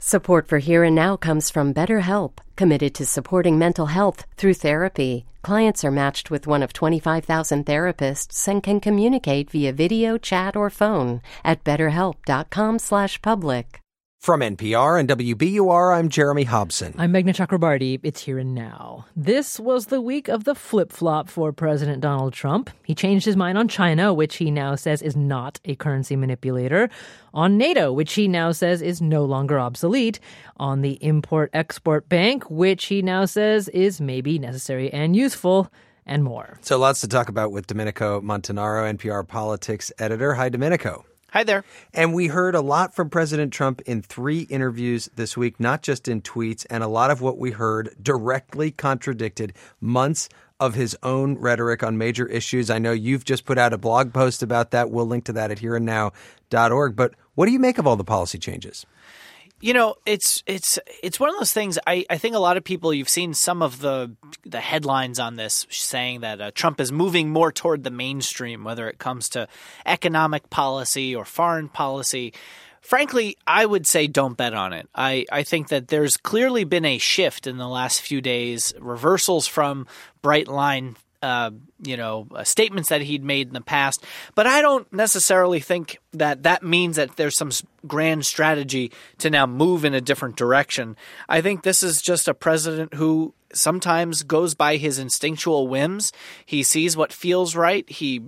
Support for Here and Now comes from BetterHelp, committed to supporting mental health through therapy. Clients are matched with one of 25,000 therapists and can communicate via video, chat, or phone at betterhelp.com/public. From NPR and WBUR, I'm Jeremy Hobson. I'm Meghna Chakrabarti. It's Here and Now. This was the week of the flip-flop for President Donald Trump. He changed his mind on China, which he now says is not a currency manipulator. On NATO, which he now says is no longer obsolete. On the Import-Export Bank, which he now says is maybe necessary and useful. And more. So lots to talk about with Domenico Montanaro, NPR politics editor. Hi, Domenico. Hi there. And we heard a lot from President Trump in 3 interviews this week, not just in tweets, and a lot of what we heard directly contradicted months of his own rhetoric on major issues. I know you've just put out a blog post about that. We'll link to that at hereandnow.org. But what do you make of all the policy changes? You know, it's one of those things. I think a lot of people, you've seen some of the headlines on this saying that Trump is moving more toward the mainstream, whether it comes to economic policy or foreign policy. Frankly, I would say don't bet on it. I think that there's clearly been a shift in the last few days, reversals from bright line statements that he'd made in the past. But I don't necessarily think that means that there's some grand strategy to now move in a different direction. I think this is just a president who sometimes goes by his instinctual whims. He sees what feels right. He,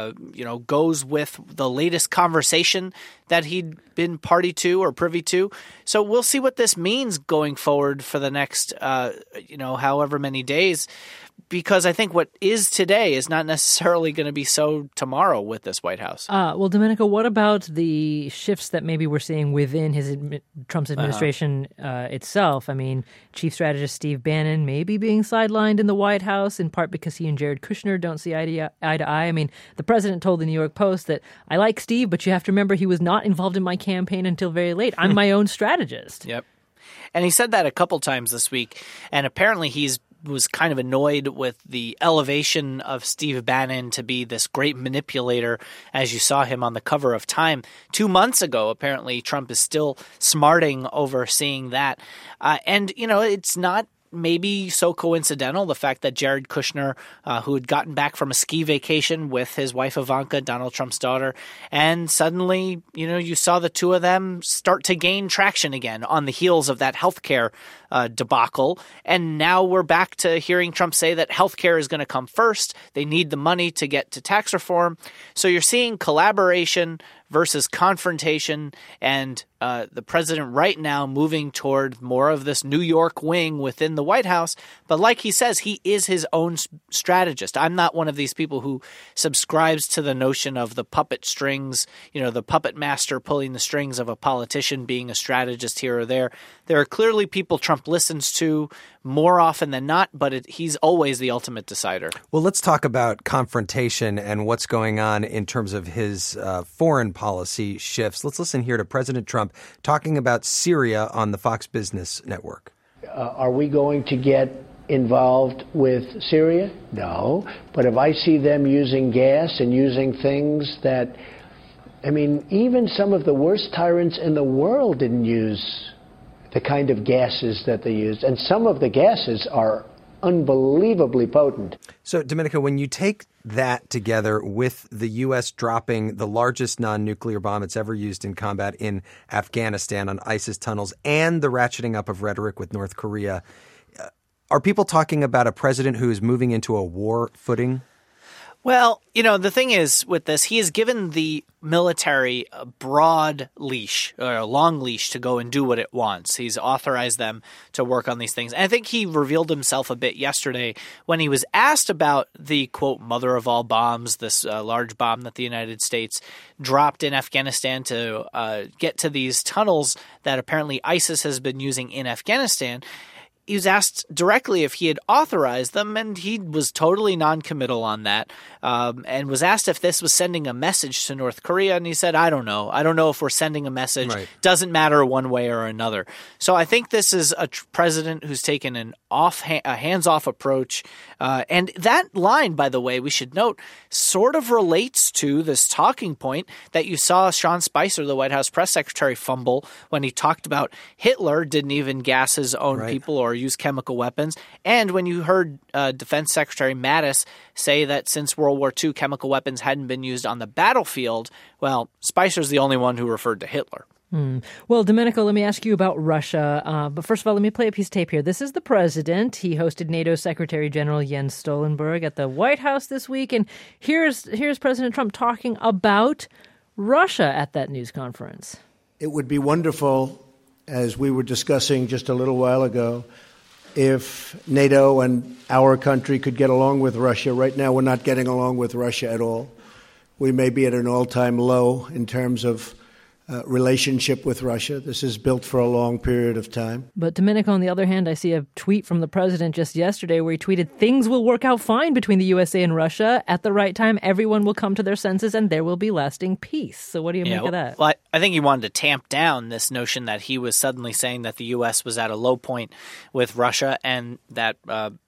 goes with the latest conversation that he'd been party to or privy to. So we'll see what this means going forward for the next, however many days. Because I think what is today is not necessarily going to be so tomorrow with this White House. Well, Domenico, what about the shifts that maybe we're seeing within Trump's administration itself? I mean, Chief Strategist Steve Bannon may be being sidelined in the White House, in part because he and Jared Kushner don't see eye to eye. I mean, the president told the New York Post that, I like Steve, but you have to remember he was not involved in my campaign until very late. I'm my own strategist. Yep. And he said that a couple times this week, and apparently was kind of annoyed with the elevation of Steve Bannon to be this great manipulator, as you saw him on the cover of Time 2 months ago. Apparently, Trump is still smarting over seeing that. It's not maybe so coincidental, the fact that Jared Kushner, who had gotten back from a ski vacation with his wife Ivanka, Donald Trump's daughter, and suddenly, you saw the two of them start to gain traction again on the heels of that healthcare debacle. And now we're back to hearing Trump say that healthcare is going to come first. They need the money to get to tax reform. So you're seeing collaboration versus confrontation, and the president right now moving toward more of this New York wing within the White House. But like he says, he is his own strategist. I'm not one of these people who subscribes to the notion of the puppet strings, the puppet master pulling the strings of a politician being a strategist here or there. There are clearly people Trump listens to more often than not, but he's always the ultimate decider. Well, let's talk about confrontation and what's going on in terms of his foreign policy shifts. Let's listen here to President Trump talking about Syria on the Fox Business Network. Are we going to get involved with Syria? No. But if I see them using gas and using things that, even some of the worst tyrants in the world didn't use the kind of gases that they used. And some of the gases are unbelievably potent. So, Domenico, when you take that together with the U.S. dropping the largest non-nuclear bomb it's ever used in combat in Afghanistan on ISIS tunnels and the ratcheting up of rhetoric with North Korea, are people talking about a president who is moving into a war footing? Well, the thing is with this, he has given the military a broad leash or a long leash to go and do what it wants. He's authorized them to work on these things. And I think he revealed himself a bit yesterday when he was asked about the, quote, mother of all bombs, this large bomb that the United States dropped in Afghanistan to get to these tunnels that apparently ISIS has been using in Afghanistan. he was asked directly if he had authorized them, and he was totally noncommittal on that, and was asked if this was sending a message to North Korea, and he said, I don't know. I don't know if we're sending a message. Right. Doesn't matter one way or another. So I think this is a president who's taken a hands-off approach, and that line, by the way, we should note, sort of relates to this talking point that you saw Sean Spicer, the White House press secretary, fumble when he talked about Hitler didn't even gas his own people or use chemical weapons. And when you heard Defense Secretary Mattis say that since World War II, chemical weapons hadn't been used on the battlefield, well, Spicer's the only one who referred to Hitler. Well, Domenico, let me ask you about Russia. But first of all, let me play a piece of tape here. This is the president. He hosted NATO Secretary General Jens Stoltenberg at the White House this week. And here's President Trump talking about Russia at that news conference. It would be wonderful, as we were discussing just a little while ago, if NATO and our country could get along with Russia. Right now, we're not getting along with Russia at all. We may be at an all-time low in terms of relationship with Russia. This is built for a long period of time. But Domenico, on the other hand, I see a tweet from the president just yesterday where he tweeted, things will work out fine between the USA and Russia. At the right time, everyone will come to their senses and there will be lasting peace. So what do you make of that? Well, I think he wanted to tamp down this notion that he was suddenly saying that the U.S. was at a low point with Russia and that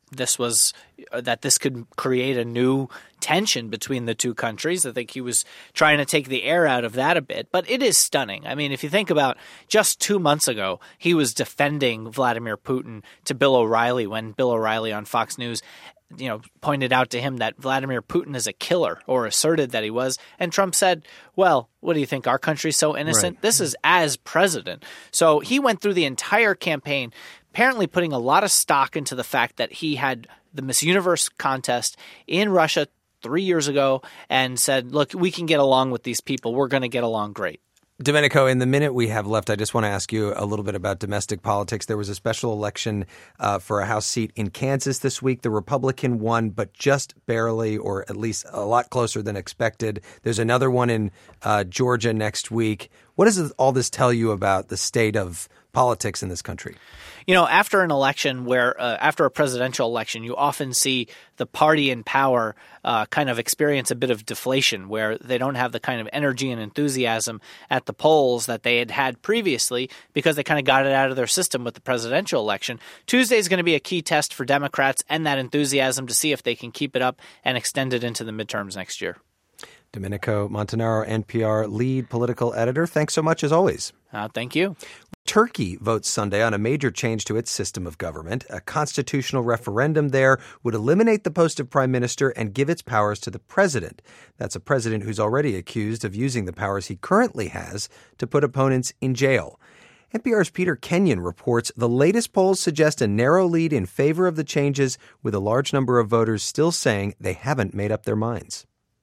this could create a new tension between the two countries. I think he was trying to take the air out of that a bit, but it is stunning. I mean, if you think about just 2 months ago, he was defending Vladimir Putin to Bill O'Reilly when Bill O'Reilly on Fox News pointed out to him that Vladimir Putin is a killer, or asserted that he was. And Trump said, well, what do you think? Our country's so innocent? Right. This is as president. So he went through the entire campaign apparently putting a lot of stock into the fact that he had the Miss Universe contest in Russia 3 years ago and said, look, we can get along with these people. We're going to get along great. Domenico, in the minute we have left, I just want to ask you a little bit about domestic politics. There was a special election for a House seat in Kansas this week. The Republican won, but just barely, or at least a lot closer than expected. There's another one in Georgia next week. What does all this tell you about the state of politics in this country? After an election after a presidential election, you often see the party in power kind of experience a bit of deflation where they don't have the kind of energy and enthusiasm at the polls that they had previously because they kind of got it out of their system with the presidential election. Tuesday is going to be a key test for Democrats and that enthusiasm to see if they can keep it up and extend it into the midterms next year. Domenico Montanaro, NPR lead political editor. Thanks so much as always. Thank you. Turkey votes Sunday on a major change to its system of government. A constitutional referendum there would eliminate the post of prime minister and give its powers to the president. That's a president who's already accused of using the powers he currently has to put opponents in jail. NPR's Peter Kenyon reports the latest polls suggest a narrow lead in favor of the changes, with a large number of voters still saying they haven't made up their minds.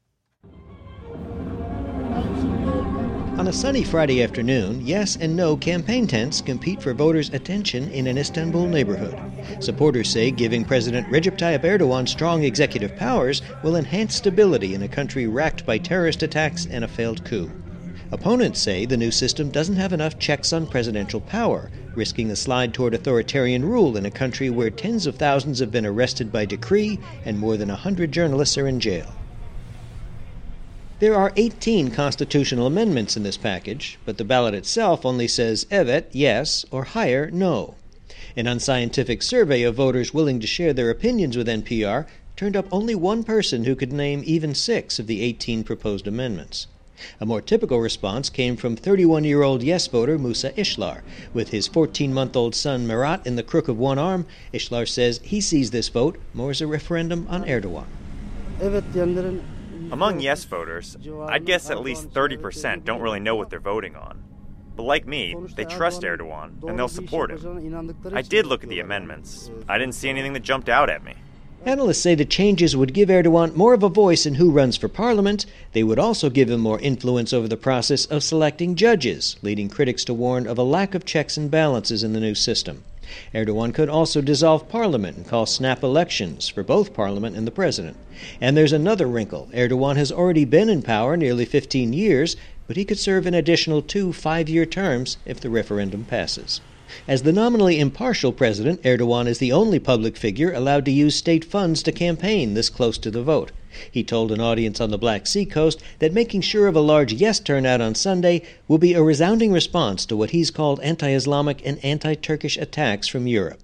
On a sunny Friday afternoon, yes and no campaign tents compete for voters' attention in an Istanbul neighborhood. Supporters say giving President Recep Tayyip Erdogan strong executive powers will enhance stability in a country racked by terrorist attacks and a failed coup. Opponents say the new system doesn't have enough checks on presidential power, risking a slide toward authoritarian rule in a country where tens of thousands have been arrested by decree and more than 100 journalists are in jail. There are 18 constitutional amendments in this package, but the ballot itself only says evet, yes, or higher, no. An unscientific survey of voters willing to share their opinions with NPR turned up only one person who could name even 6 of the 18 proposed amendments. A more typical response came from 31-year-old yes voter Musa Ishlar. With his 14-month-old son Murat in the crook of one arm, Ishlar says he sees this vote more as a referendum on Erdogan. Among yes voters, I'd guess at least 30% don't really know what they're voting on. But like me, they trust Erdogan, and they'll support him. I did look at the amendments. I didn't see anything that jumped out at me. Analysts say the changes would give Erdogan more of a voice in who runs for parliament. They would also give him more influence over the process of selecting judges, leading critics to warn of a lack of checks and balances in the new system. Erdogan could also dissolve parliament and call snap elections for both parliament and the president. And there's another wrinkle. Erdogan has already been in power nearly 15 years, but he could serve an additional 2 5-year terms if the referendum passes. As the nominally impartial president, Erdogan is the only public figure allowed to use state funds to campaign this close to the vote. He told an audience on the Black Sea coast that making sure of a large yes turnout on Sunday will be a resounding response to what he's called anti-Islamic and anti-Turkish attacks from Europe.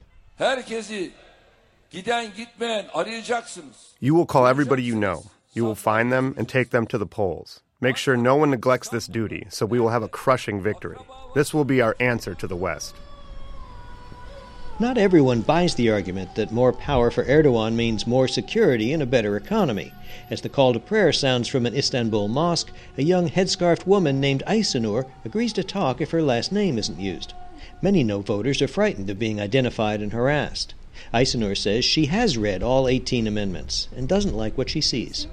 You will call everybody you know. You will find them and take them to the polls. Make sure no one neglects this duty, so we will have a crushing victory. This will be our answer to the West. Not everyone buys the argument that more power for Erdogan means more security and a better economy. As the call to prayer sounds from an Istanbul mosque, a young headscarfed woman named Aysenur agrees to talk if her last name isn't used. Many no voters are frightened of being identified and harassed. Aysenur says she has read all 18 amendments and doesn't like what she sees.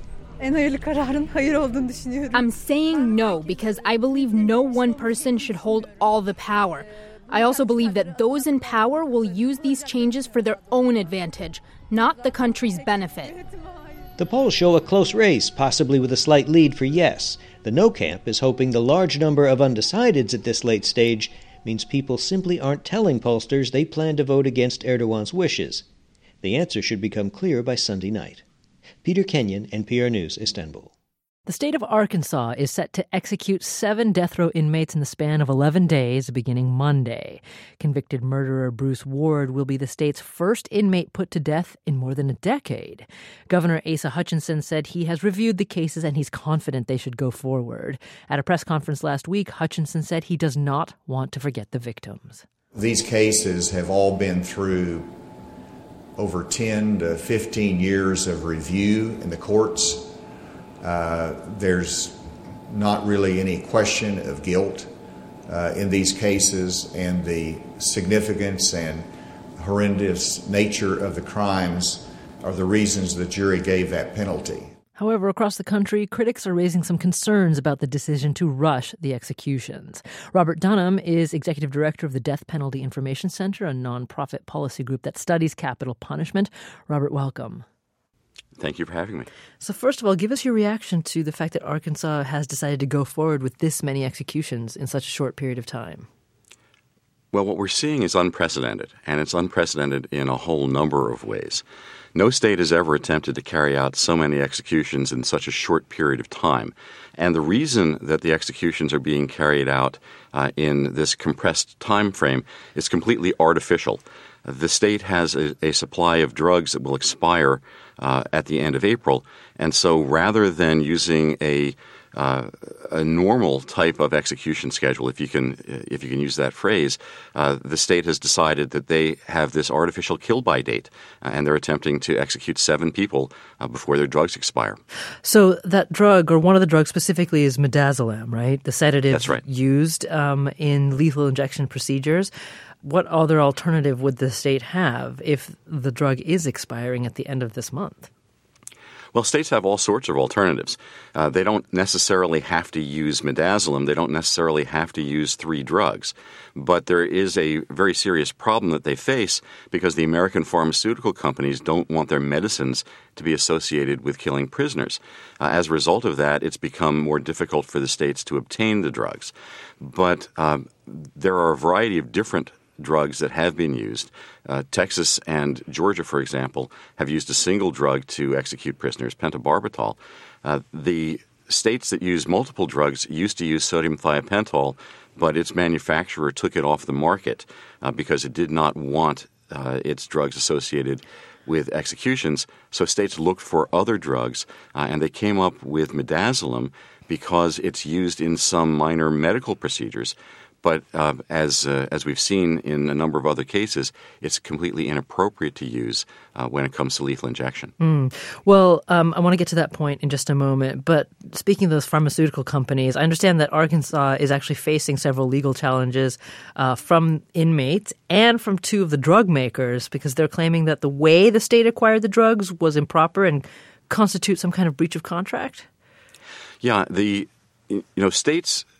I'm saying no because I believe no one person should hold all the power. I also believe that those in power will use these changes for their own advantage, not the country's benefit. The polls show a close race, possibly with a slight lead for yes. The no camp is hoping the large number of undecideds at this late stage means people simply aren't telling pollsters they plan to vote against Erdogan's wishes. The answer should become clear by Sunday night. Peter Kenyon, NPR News, Istanbul. The state of Arkansas is set to execute 7 death row inmates in the span of 11 days beginning Monday. Convicted murderer Bruce Ward will be the state's first inmate put to death in more than a decade. Governor Asa Hutchinson said he has reviewed the cases and he's confident they should go forward. At a press conference last week, Hutchinson said he does not want to forget the victims. These cases have all been through over 10 to 15 years of review in the courts. There's not really any question of guilt in these cases, and the significance and horrendous nature of the crimes are the reasons the jury gave that penalty. However, across the country, critics are raising some concerns about the decision to rush the executions. Robert Dunham is executive director of the Death Penalty Information Center, a nonprofit policy group that studies capital punishment. Robert, welcome. Thank you for having me. So first of all, give us your reaction to the fact that Arkansas has decided to go forward with this many executions in such a short period of time. Well, what we're seeing is unprecedented, and it's unprecedented in a whole number of ways. No state has ever attempted to carry out so many executions in such a short period of time. And the reason that the executions are being carried out in this compressed time frame is completely artificial. The state has a supply of drugs that will expire at the end of April, and so rather than using a normal type of execution schedule, if you can use that phrase, the state has decided that they have this artificial kill-by date, and they're attempting to execute 7 people before their drugs expire. So that drug, or one of the drugs specifically, is midazolam, right? The sedative That's right. used in lethal injection procedures. What other alternative would the state have if the drug is expiring at the end of this month? Well, states have all sorts of alternatives. They don't necessarily have to use midazolam. They don't necessarily have to use 3 drugs. But there is a very serious problem that they face because the American pharmaceutical companies don't want their medicines to be associated with killing prisoners. As a result of that, it's become more difficult for the states to obtain the drugs. But there are a variety of different drugs that have been used. Texas and Georgia, for example, have used a single drug to execute prisoners, pentobarbital. The states that use multiple drugs used to use sodium thiopental, but its manufacturer took it off the market because it did not want its drugs associated with executions. So states looked for other drugs, and they came up with midazolam because it's used in some minor medical procedures. But as we've seen in a number of other cases, it's completely inappropriate to use when it comes to lethal injection. Well, I want to get to that point in just a moment. But speaking of those pharmaceutical companies, I understand that Arkansas is actually facing several legal challenges from inmates and from 2 of the drug makers because they're claiming that the way the state acquired the drugs was improper and constitutes some kind of breach of contract. Yeah, states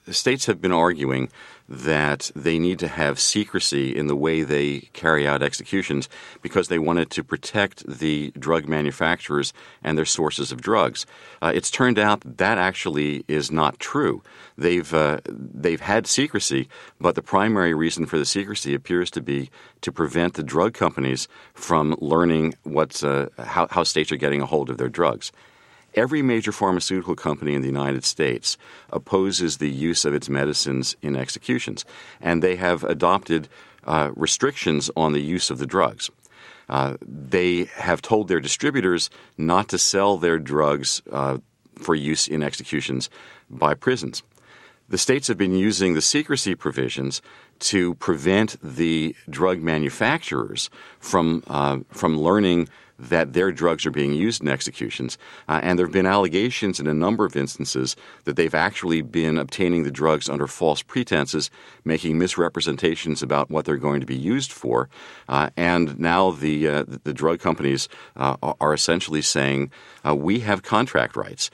states have been arguing that they need to have secrecy in the way they carry out executions because they wanted to protect the drug manufacturers and their sources of drugs. It's turned out that actually is not true. They've had secrecy, but the primary reason for the secrecy appears to be to prevent the drug companies from learning how states are getting a hold of their drugs. Every major pharmaceutical company in the United States opposes the use of its medicines in executions, and they have adopted restrictions on the use of the drugs. They have told their distributors not to sell their drugs for use in executions by prisons. The states have been using the secrecy provisions to prevent the drug manufacturers from learning that their drugs are being used in executions. And there have been allegations in a number of instances that they've actually been obtaining the drugs under false pretenses, making misrepresentations about what they're going to be used for. And now the drug companies are essentially saying, we have contract rights,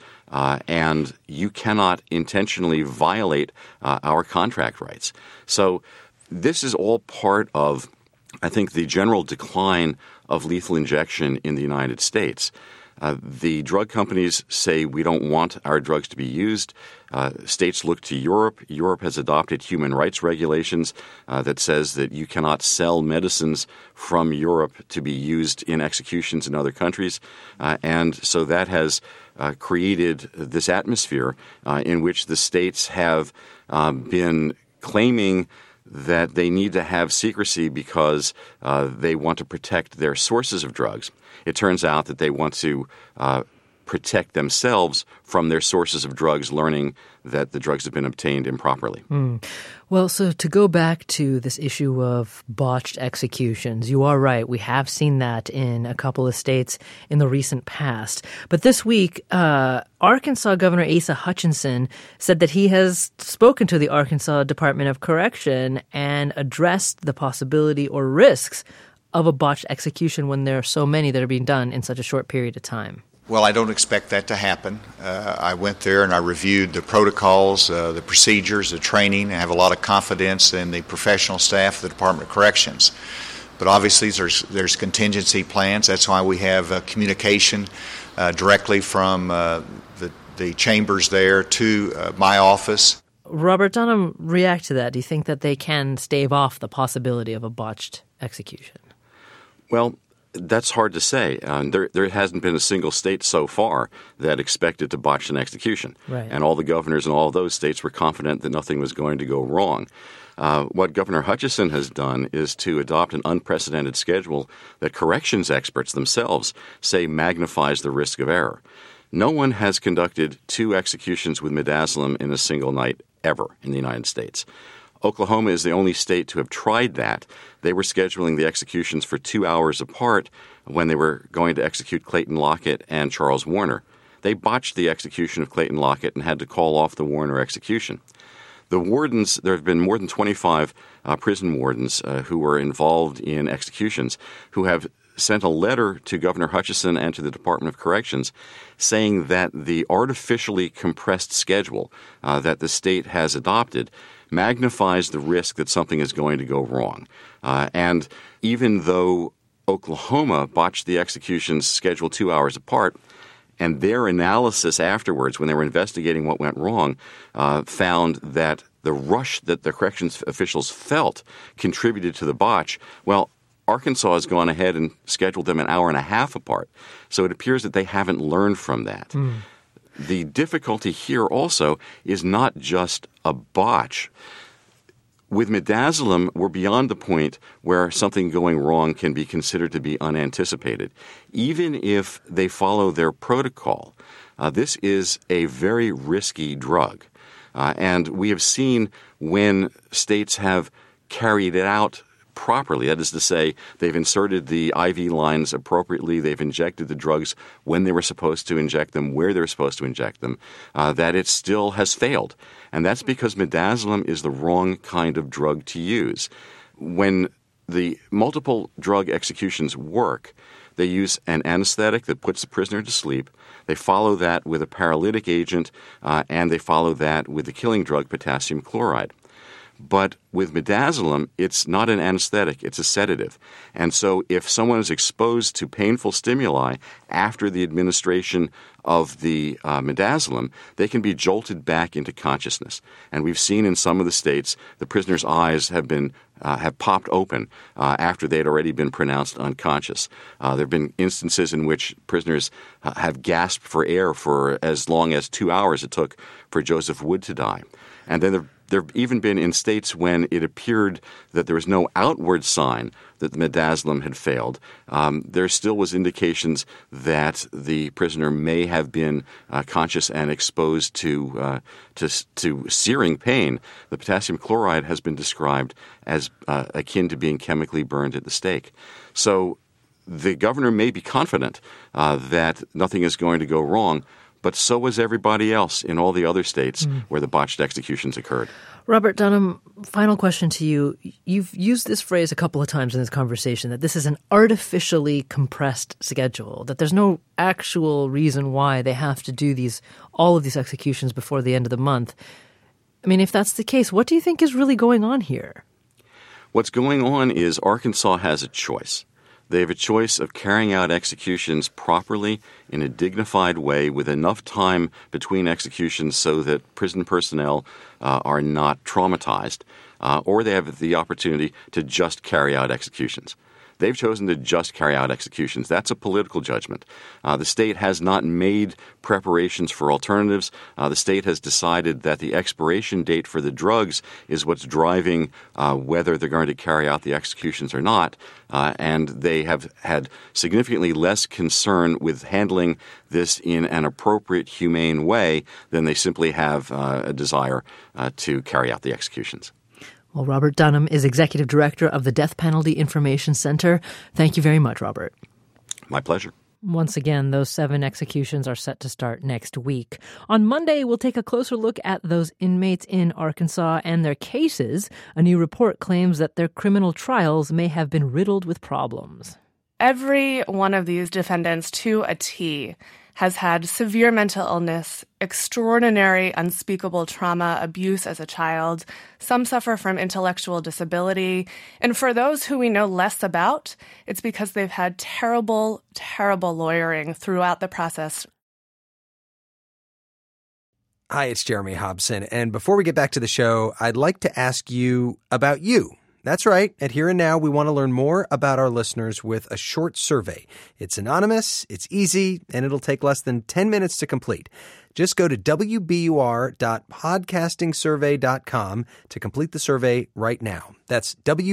and you cannot intentionally violate our contract rights. So this is all part of, I think, the general decline of lethal injection in the United States. The drug companies say we don't want our drugs to be used. States look to Europe. Europe has adopted human rights regulations that says that you cannot sell medicines from Europe to be used in executions in other countries. And so that has created this atmosphere in which the states have been claiming that they need to have secrecy because they want to protect their sources of drugs. It turns out that they want to protect themselves from their sources of drugs, learning that the drugs have been obtained improperly. Well, so to go back to this issue of botched executions, you are right. We have seen that in a couple of states in the recent past. But this week, Arkansas Governor Asa Hutchinson said that he has spoken to the Arkansas Department of Correction and addressed the possibility or risks of a botched execution when there are so many that are being done in such a short period of time. Well, I don't expect that to happen. I went there and I reviewed the protocols, the procedures, the training. I have a lot of confidence in the professional staff of the Department of Corrections. But obviously there's contingency plans. That's why we have communication directly from the chambers there to my office. Robert Dunham, react to that. Do you think that they can stave off the possibility of a botched execution? Well, that's hard to say. There hasn't been a single state so far that expected to botch an execution. Right. And all the governors in all of those states were confident that nothing was going to go wrong. What Governor Hutchinson has done is to adopt an unprecedented schedule that corrections experts themselves say magnifies the risk of error. No one has conducted 2 executions with midazolam in a single night ever in the United States. Oklahoma is the only state to have tried that. They were scheduling the executions for 2 hours apart when they were going to execute Clayton Lockett and Charles Warner. They botched the execution of Clayton Lockett and had to call off the Warner execution. The wardens, there have been more than 25 prison wardens who were involved in executions who have sent a letter to Governor Hutchinson and to the Department of Corrections saying that the artificially compressed schedule that the state has adopted magnifies the risk that something is going to go wrong. And even though Oklahoma botched the executions scheduled 2 hours apart, and their analysis afterwards, when they were investigating what went wrong, found that the rush that the corrections officials felt contributed to the botch, well, Arkansas has gone ahead and scheduled them an hour and a half apart. So it appears that they haven't learned from that. The difficulty here also is not just a botch. With midazolam, we're beyond the point where something going wrong can be considered to be unanticipated. Even if they follow their protocol, this is a very risky drug. And we have seen when states have carried it out properly. That is to say, they've inserted the IV lines appropriately. They've injected the drugs when they were supposed to inject them, where they're supposed to inject them, that it still has failed. And that's because midazolam is the wrong kind of drug to use. When the multiple drug executions work, they use an anesthetic that puts the prisoner to sleep. They follow that with a paralytic agent, and they follow that with the killing drug, potassium chloride. But with midazolam, it's not an anesthetic, it's a sedative. And so if someone is exposed to painful stimuli after the administration of the midazolam, they can be jolted back into consciousness. And we've seen in some of the states the prisoner's eyes have popped open after they had already been pronounced unconscious. There have been instances in which prisoners have gasped for air for as long as 2 hours it took for Joseph Wood to die. And then there have even been in states when it appeared that there was no outward sign that the midazolam had failed. There still was indications that the prisoner may have been conscious and exposed to searing pain. The potassium chloride has been described as akin to being chemically burned at the stake. So the governor may be confident that nothing is going to go wrong, but so was everybody else in all the other states where the botched executions occurred. Robert Dunham, final question to you. You've used this phrase a couple of times in this conversation, that this is an artificially compressed schedule, that there's no actual reason why they have to do all of these executions before the end of the month. I mean, if that's the case, what do you think is really going on here? What's going on is Arkansas has a choice. They have a choice of carrying out executions properly in a dignified way with enough time between executions so that prison personnel are not traumatized, or they have the opportunity to just carry out executions. They've chosen to just carry out executions. That's a political judgment. The state has not made preparations for alternatives. The state has decided that the expiration date for the drugs is what's driving whether they're going to carry out the executions or not. And they have had significantly less concern with handling this in an appropriate, humane way than they simply have a desire to carry out the executions. Well, Robert Dunham is Executive Director of the Death Penalty Information Center. Thank you very much, Robert. My pleasure. Once again, those 7 executions are set to start next week. On Monday, we'll take a closer look at those inmates in Arkansas and their cases. A new report claims that their criminal trials may have been riddled with problems. Every one of these defendants, to a T, has had severe mental illness, extraordinary unspeakable trauma, abuse as a child. Some suffer from intellectual disability. And for those who we know less about, it's because they've had terrible, terrible lawyering throughout the process. Hi, it's Jeremy Hobson. And before we get back to the show, I'd like to ask you about you. That's right. At Here and Now, we want to learn more about our listeners with a short survey. It's anonymous, it's easy, and it'll take less than 10 minutes to complete. Just go to wbur.podcastingsurvey.com to complete the survey right now. That's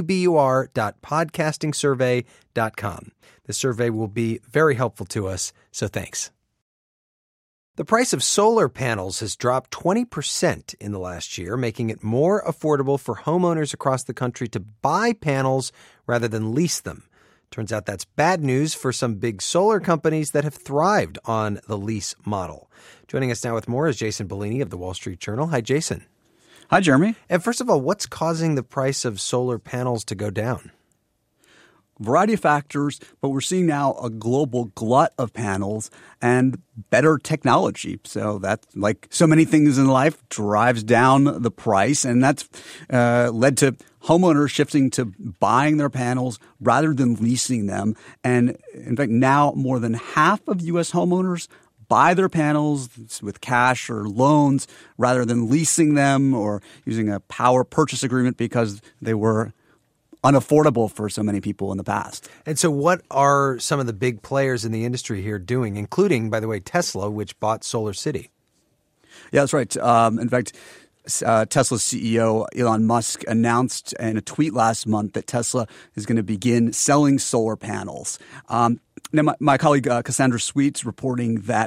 wbur.podcastingsurvey.com. The survey will be very helpful to us, so thanks. The price of solar panels has dropped 20% in the last year, making it more affordable for homeowners across the country to buy panels rather than lease them. Turns out that's bad news for some big solar companies that have thrived on the lease model. Joining us now with more is Jason Bellini of the Wall Street Journal. Hi, Jason. Hi, Jeremy. And first of all, what's causing the price of solar panels to go down? Variety of factors, but we're seeing now a global glut of panels and better technology. So that, like so many things in life, drives down the price, and that's led to homeowners shifting to buying their panels rather than leasing them. And in fact, now more than half of U.S. homeowners buy their panels with cash or loans rather than leasing them or using a power purchase agreement because they were unaffordable for so many people in the past. And so what are some of the big players in the industry here doing, including, by the way, Tesla, which bought SolarCity? Yeah, that's right. In fact, Tesla's CEO Elon Musk announced in a tweet last month that Tesla is going to begin selling solar panels. Now, my colleague Cassandra Sweet's reporting that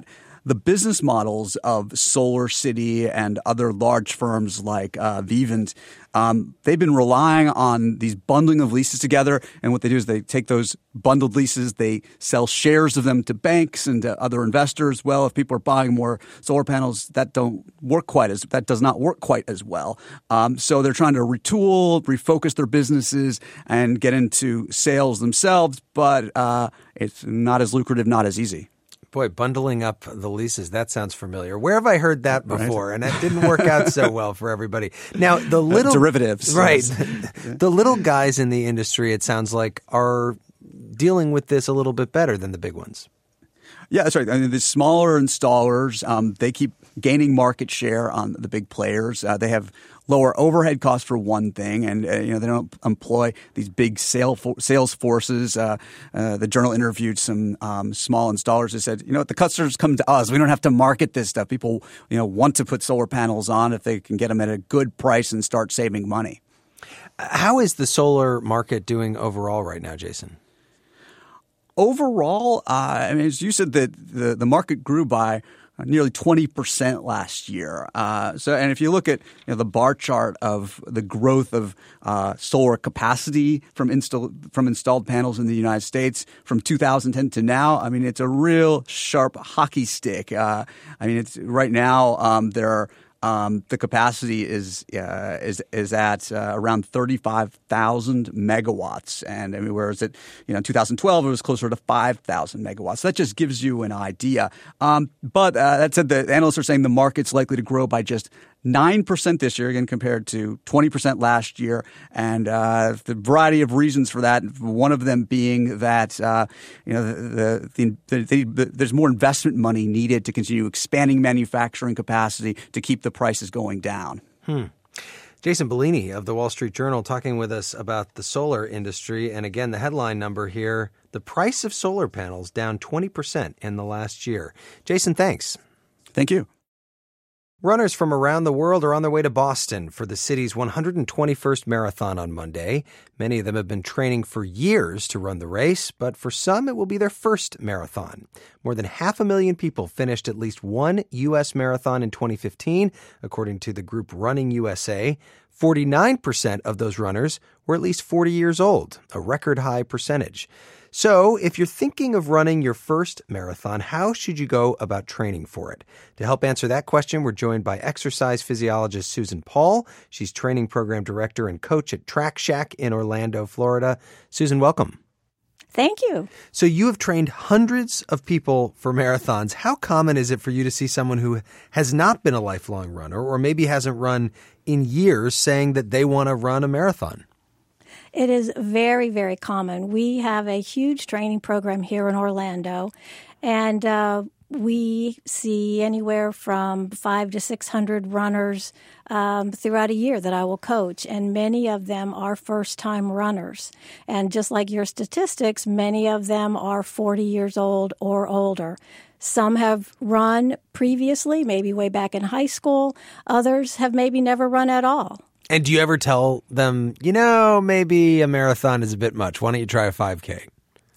the business models of SolarCity and other large firms like Vivint, they've been relying on these bundling of leases together. And what they do is they take those bundled leases, they sell shares of them to banks and to other investors. Well, if people are buying more solar panels, that does not work quite as well. So they're trying to retool, refocus their businesses, and get into sales themselves. But it's not as lucrative, not as easy. Boy, bundling up the leases, that sounds familiar. Where have I heard that before? Right. And that didn't work out so well for everybody. Now, the little derivatives. Right. The little guys in the industry, it sounds like, are dealing with this a little bit better than the big ones. Yeah, that's right. I mean, the smaller installers, they keep gaining market share on the big players. They have lower overhead costs for one thing, and they don't employ these big sales forces. The Journal interviewed some small installers who said, the customers come to us. We don't have to market this stuff. People, want to put solar panels on if they can get them at a good price and start saving money. How is the solar market doing overall right now, Jason? Overall, as you said, the market grew by nearly 20% last year. And if you look at the bar chart of the growth of solar capacity from installed panels in the United States from 2010 to now, it's a real sharp hockey stick. It's right now there are. The capacity is at around 35,000 megawatts, and whereas in 2012 it was closer to 5,000 megawatts. So that just gives you an idea. But that said, the analysts are saying the market's likely to grow by just 9% this year, again compared to 20% last year, and the variety of reasons for that. One of them being that there's more investment money needed to continue expanding manufacturing capacity to keep the prices going down. Jason Bellini of the Wall Street Journal talking with us about the solar industry, and again the headline number here: the price of solar panels down 20% in the last year. Jason, thanks. Thank you. Runners from around the world are on their way to Boston for the city's 121st marathon on Monday. Many of them have been training for years to run the race, but for some it will be their first marathon. More than 500,000 people finished at least one U.S. marathon in 2015, according to the group Running USA. 49% of those runners were at least 40 years old, a record high percentage. So, if you're thinking of running your first marathon, how should you go about training for it? To help answer that question, we're joined by exercise physiologist Susan Paul. She's training program director and coach at Track Shack in Orlando, Florida. Susan, welcome. Thank you. So you have trained hundreds of people for marathons. How common is it for you to see someone who has not been a lifelong runner or maybe hasn't run in years saying that they want to run a marathon? It is very, very common. We have a huge training program here in Orlando, and we see anywhere from 500 to 600 runners throughout a year that I will coach, and many of them are first-time runners. And just like your statistics, many of them are 40 years old or older. Some have run previously, maybe way back in high school. Others have maybe never run at all. And do you ever tell them, maybe a marathon is a bit much. Why don't you try a 5K?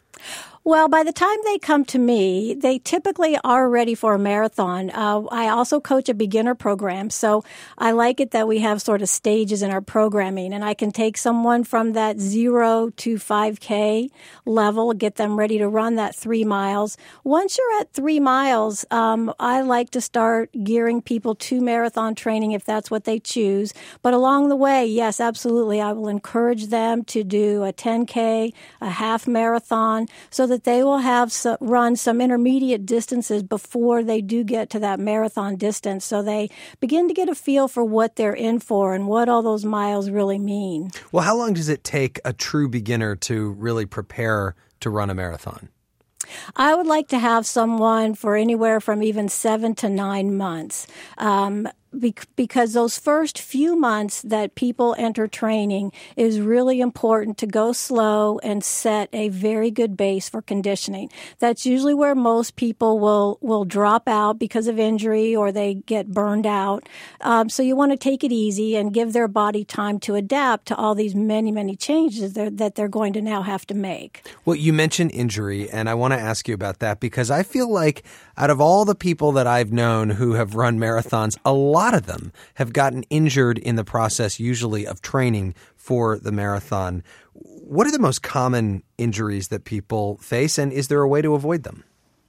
Well, by the time they come to me, they typically are ready for a marathon. I also coach a beginner program, so I like it that we have sort of stages in our programming, and I can take someone from that 0 to 5K level, get them ready to run that 3 miles. Once you're at 3 miles, I like to start gearing people to marathon training if that's what they choose. But along the way, yes, absolutely, I will encourage them to do a 10K, a half marathon, so that they will have run some intermediate distances before they do get to that marathon distance. So they begin to get a feel for what they're in for and what all those miles really mean. Well, how long does it take a true beginner to really prepare to run a marathon? I would like to have someone for anywhere from even 7 to 9 months. because those first few months that people enter training is really important to go slow and set a very good base for conditioning. That's usually where most people will drop out because of injury or they get burned out. So you want to take it easy and give their body time to adapt to all these many, many changes that they're going to now have to make. Well, you mentioned injury, and I want to ask you about that because I feel like out of all the people that I've known who have run marathons, a lot of them have gotten injured in the process, usually of training for the marathon. What are the most common injuries that people face, and is there a way to avoid them?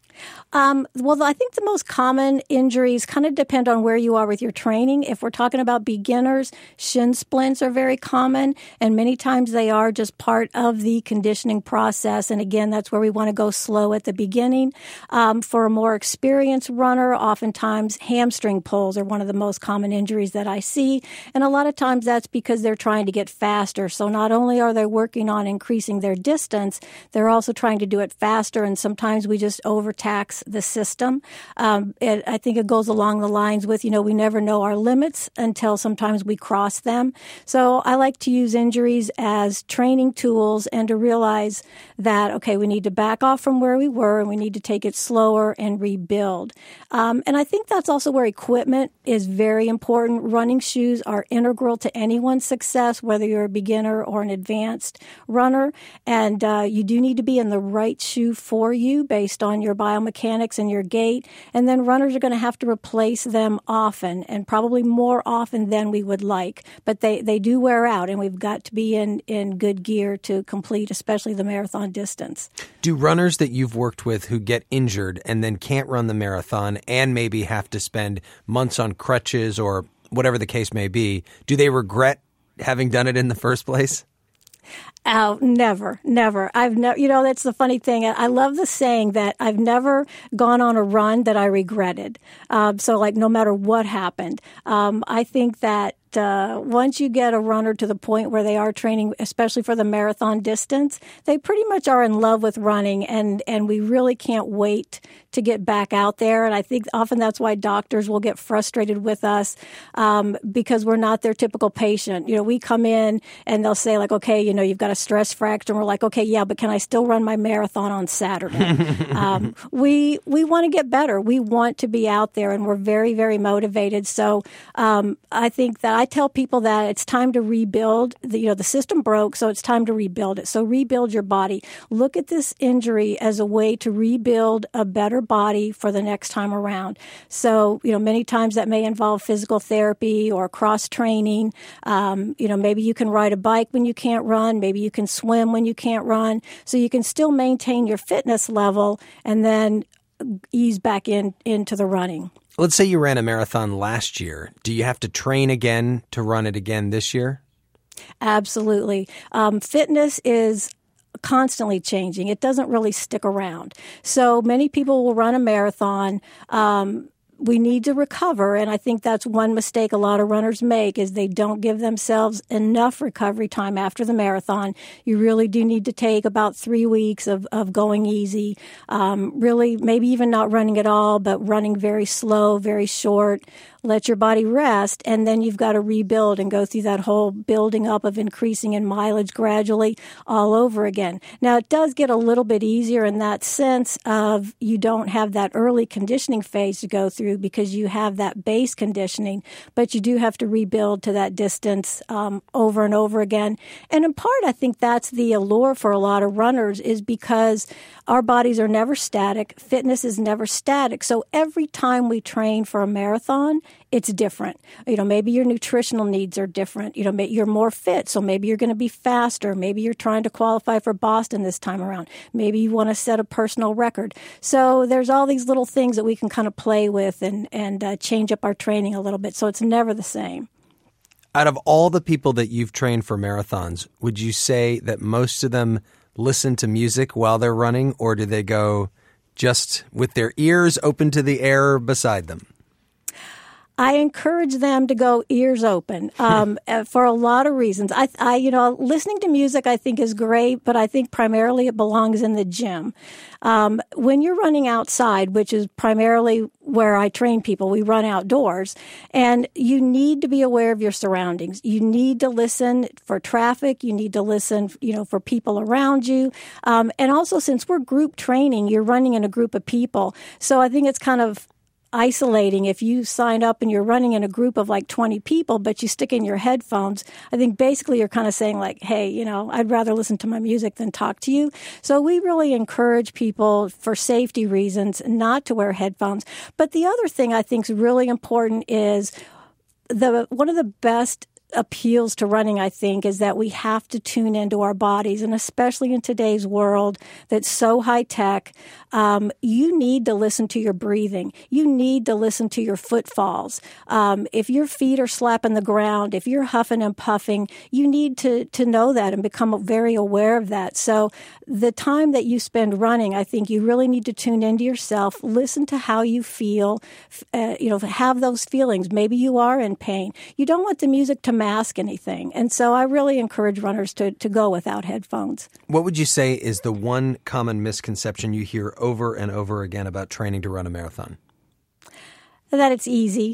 Well, I think the most common injuries kind of depend on where you are with your training. If we're talking about beginners, shin splints are very common, and many times they are just part of the conditioning process. And again, that's where we want to go slow at the beginning. For a more experienced runner, oftentimes hamstring pulls are one of the most common injuries that I see. And a lot of times that's because they're trying to get faster. So not only are they working on increasing their distance, they're also trying to do it faster. And sometimes we just overtax the system. I think it goes along the lines with, we never know our limits until sometimes we cross them. So I like to use injuries as training tools and to realize that, okay, we need to back off from where we were and we need to take it slower and rebuild. And I think that's also where equipment is very important. Running shoes are integral to anyone's success, whether you're a beginner or an advanced runner. And you do need to be in the right shoe for you based on your biomechanics and your gait, and then runners are going to have to replace them often, and probably more often than we would like. But they do wear out, and we've got to be in good gear to complete, especially the marathon distance. Do runners that you've worked with who get injured and then can't run the marathon and maybe have to spend months on crutches or whatever the case may be, do they regret having done it in the first place? Oh, never. I've never, that's the funny thing. I love the saying that I've never gone on a run that I regretted. So like no matter what happened, I think that once you get a runner to the point where they are training, especially for the marathon distance, they pretty much are in love with running, and we really can't wait to get back out there. And I think often that's why doctors will get frustrated with us because we're not their typical patient. We come in and they'll say like, okay, you've got a stress fracture. And we're like, okay, yeah, but can I still run my marathon on Saturday? We want to get better. We want to be out there, and we're very, very motivated. So I think that I tell people that it's time to rebuild. The system broke, so it's time to rebuild it. So rebuild your body. Look at this injury as a way to rebuild a better body for the next time around. So, many times that may involve physical therapy or cross training. Maybe you can ride a bike when you can't run. Maybe you can swim when you can't run. So you can still maintain your fitness level and then ease back into the running. Let's say you ran a marathon last year. Do you have to train again to run it again this year? Absolutely. Fitness is constantly changing. It doesn't really stick around. So many people will run a marathon. We need to recover, and I think that's one mistake a lot of runners make is they don't give themselves enough recovery time after the marathon. You really do need to take about 3 weeks of going easy, really maybe even not running at all, but running very slow, very short. Let your body rest, and then you've got to rebuild and go through that whole building up of increasing in mileage gradually all over again. Now, it does get a little bit easier in that sense of you don't have that early conditioning phase to go through because you have that base conditioning, but you do have to rebuild to that distance over and over again. And in part, I think that's the allure for a lot of runners is because our bodies are never static. Fitness is never static. So every time we train for a marathon, it's different. Maybe your nutritional needs are different. You're more fit, so maybe you're going to be faster. Maybe you're trying to qualify for Boston this time around. Maybe you want to set a personal record. So there's all these little things that we can kind of play with and change up our training a little bit. So it's never the same. Out of all the people that you've trained for marathons, would you say that most of them listen to music while they're running, or do they go just with their ears open to the air beside them? I encourage them to go ears open for a lot of reasons. Listening to music I think is great, but I think primarily it belongs in the gym. When you're running outside, which is primarily where I train people, we run outdoors, and you need to be aware of your surroundings. You need to listen for traffic. You need to listen, for people around you. And also, since we're group training, you're running in a group of people. So I think it's kind of isolating if you sign up and you're running in a group of like 20 people, but you stick in your headphones. I think basically you're kind of saying like, hey, I'd rather listen to my music than talk to you. So we really encourage people for safety reasons not to wear headphones. But the other thing I think is really important is one of the best appeals to running, I think, is that we have to tune into our bodies, and especially in today's world that's so high tech, you need to listen to your breathing. You need to listen to your footfalls. If your feet are slapping the ground, if you're huffing and puffing, you need to know that and become very aware of that. So the time that you spend running, I think you really need to tune into yourself, listen to how you feel, have those feelings. Maybe you are in pain. You don't want the music to mask anything. And so I really encourage runners to go without headphones. What would you say is the one common misconception you hear over and over again about training to run a marathon? That it's easy.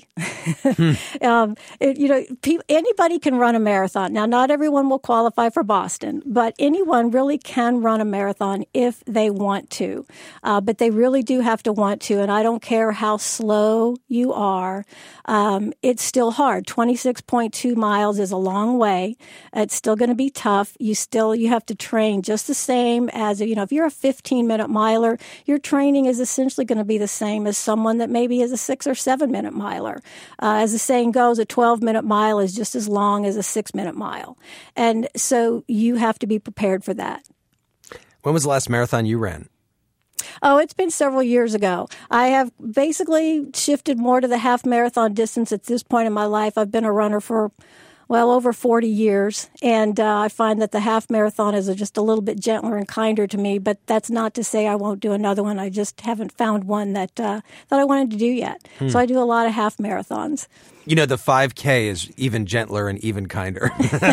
Anybody can run a marathon. Now, not everyone will qualify for Boston, but anyone really can run a marathon if they want to. But they really do have to want to, and I don't care how slow you are. It's still hard. 26.2 miles is a long way. It's still going to be tough. You have to train just the same as, if you're a 15-minute miler, your training is essentially going to be the same as someone that maybe is a 6 or 7-minute miler. As the saying goes, a 12-minute mile is just as long as a 6-minute mile. And so you have to be prepared for that. When was the last marathon you ran? Oh, it's been several years ago. I have basically shifted more to the half marathon distance at this point in my life. I've been a runner for over 40 years, and I find that the half marathon is just a little bit gentler and kinder to me, but that's not to say I won't do another one. I just haven't found one that I wanted to do yet. So I do a lot of half marathons. The 5K is even gentler and even kinder.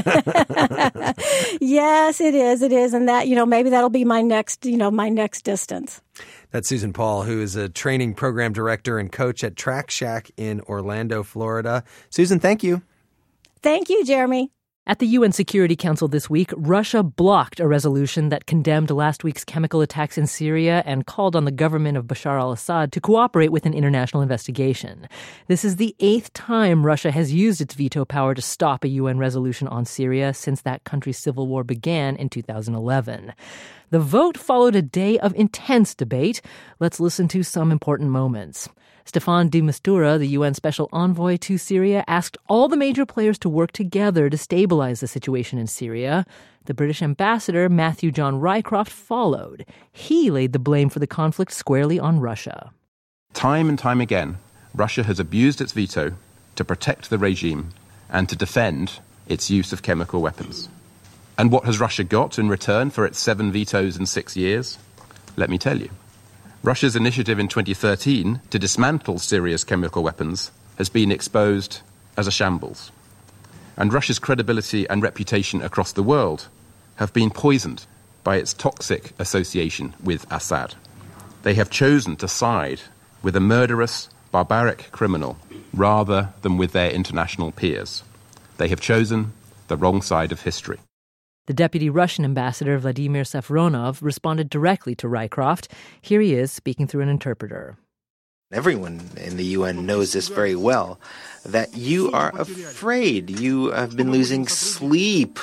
Yes, it is. It is. And that, maybe that'll be my next distance. That's Susan Paul, who is a training program director and coach at Track Shack in Orlando, Florida. Susan, thank you. Thank you, Jeremy. At the UN Security Council this week, Russia blocked a resolution that condemned last week's chemical attacks in Syria and called on the government of Bashar al-Assad to cooperate with an international investigation. This is the 8th time Russia has used its veto power to stop a UN resolution on Syria since that country's civil war began in 2011. The vote followed a day of intense debate. Let's listen to some important moments. Staffan de Mistura, the UN Special Envoy to Syria, asked all the major players to work together to stabilize the situation in Syria. The British ambassador, Matthew John Rycroft, followed. He laid the blame for the conflict squarely on Russia. Time and time again, Russia has abused its veto to protect the regime and to defend its use of chemical weapons. And what has Russia got in return for its 7 vetoes in 6 years? Let me tell you. Russia's initiative in 2013 to dismantle Syria's chemical weapons has been exposed as a shambles. And Russia's credibility and reputation across the world have been poisoned by its toxic association with Assad. They have chosen to side with a murderous, barbaric criminal rather than with their international peers. They have chosen the wrong side of history. The deputy Russian ambassador, Vladimir Safronov, responded directly to Rycroft. Here he is, speaking through an interpreter. Everyone in the UN knows this very well, that you are afraid. You have been losing sleep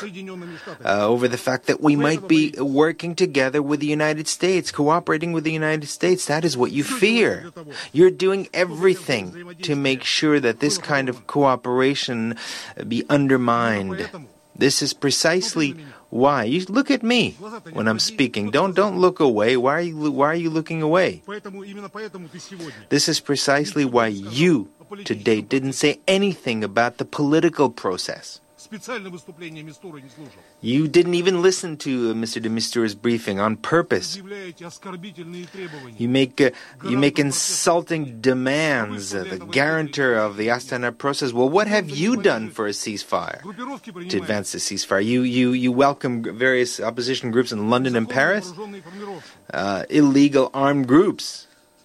over the fact that we might be working together with the United States, cooperating with the United States. That is what you fear. You're doing everything to make sure that this kind of cooperation be undermined. This is precisely why. You look at me when I'm speaking. Don't look away. Why are you looking away? This is precisely why you today didn't say anything about the political process. You didn't even listen to Mr. de Misture's briefing on purpose. You make insulting demands, the guarantor of the Astana process. Well, what have you done for a ceasefire, to advance the ceasefire? You welcome various opposition groups in London and Paris, illegal armed groups.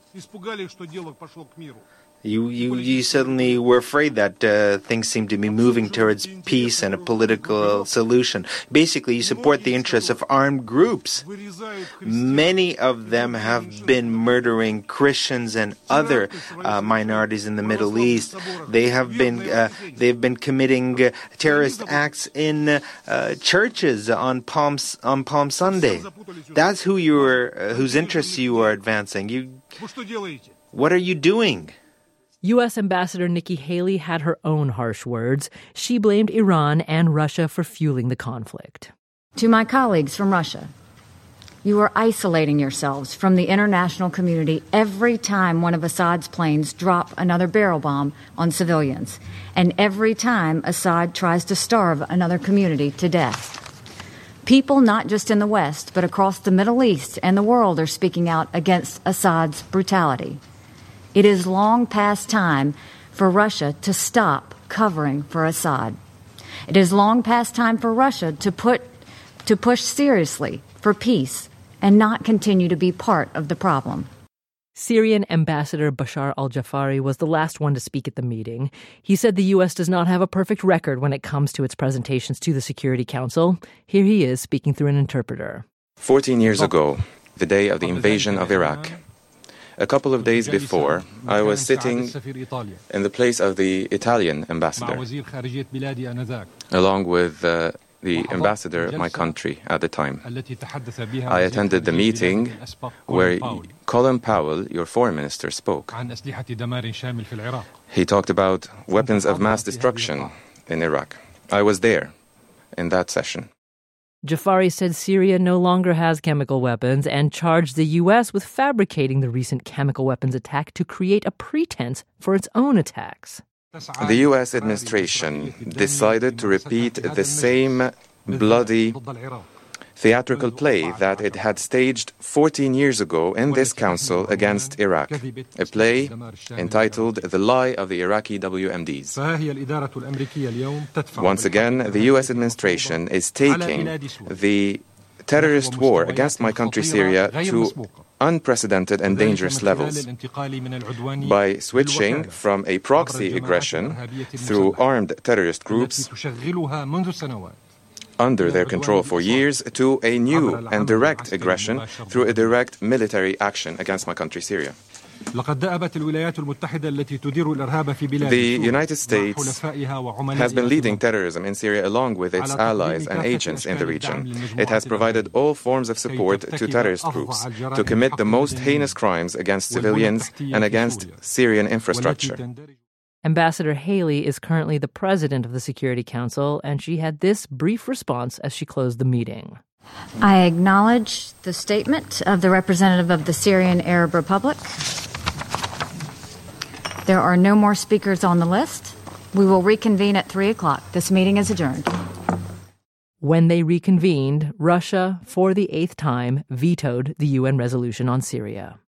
You suddenly were afraid that things seemed to be moving towards peace and a political solution. Basically, you support the interests of armed groups. Many of them have been murdering Christians and other minorities in the Middle East. They've been committing terrorist acts in churches on Palm Sunday. That's whose interests you are advancing. What are you doing? U.S. Ambassador Nikki Haley had her own harsh words. She blamed Iran and Russia for fueling the conflict. To my colleagues from Russia, you are isolating yourselves from the international community every time one of Assad's planes drop another barrel bomb on civilians, and every time Assad tries to starve another community to death. People not just in the West, but across the Middle East and the world are speaking out against Assad's brutality. It is long past time for Russia to stop covering for Assad. It is long past time for Russia to push seriously for peace and not continue to be part of the problem. Syrian Ambassador Bashar al-Jafari was the last one to speak at the meeting. He said the U.S. does not have a perfect record when it comes to its presentations to the Security Council. Here he is speaking through an interpreter. 14 years ago, the day of the invasion of Iraq, a couple of days before, I was sitting in the place of the Italian ambassador, along with the ambassador of my country at the time. I attended the meeting where Colin Powell, your foreign minister, spoke. He talked about weapons of mass destruction in Iraq. I was there in that session. Jafari said Syria no longer has chemical weapons and charged the U.S. with fabricating the recent chemical weapons attack to create a pretense for its own attacks. The U.S. administration decided to repeat the same bloody theatrical play that it had staged 14 years ago in this council against Iraq, a play entitled The Lie of the Iraqi WMDs. Once again, the U.S. administration is taking the terrorist war against my country, Syria, to unprecedented and dangerous levels by switching from a proxy aggression through armed terrorist groups under their control for years to a new and direct aggression through a direct military action against my country, Syria. The United States has been leading terrorism in Syria along with its allies and agents in the region. It has provided all forms of support to terrorist groups to commit the most heinous crimes against civilians and against Syrian infrastructure. Ambassador Haley is currently the president of the Security Council, and she had this brief response as she closed the meeting. I acknowledge the statement of the representative of the Syrian Arab Republic. There are no more speakers on the list. We will reconvene at 3 o'clock. This meeting is adjourned. When they reconvened, Russia, for the 8th time, vetoed the UN resolution on Syria.